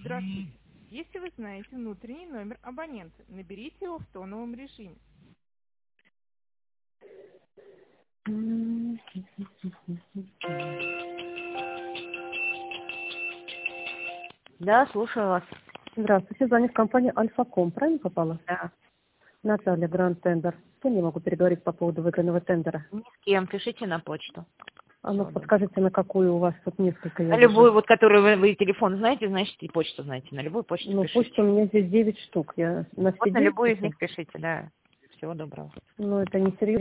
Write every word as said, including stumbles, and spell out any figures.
Здравствуйте. Если вы знаете внутренний номер абонента, наберите его в тоновом режиме. Да, слушаю вас. Здравствуйте, звонит компания Альфа.Ком. Правильно попала? Да. Наталья, Гранд Тендер. Я не могу переговорить по поводу выигранного тендера. Ни с кем. Пишите на почту. А ну, Всего подскажите, на какую у вас тут несколько я На вижу. любую, вот которую вы, вы телефон знаете, значит и почту знаете. На любую почту Ну, пишите. почта у меня здесь девять штук. Я на все Вот на девять любую из пишу. них пишите, да. Всего доброго. Ну, это не серьезно.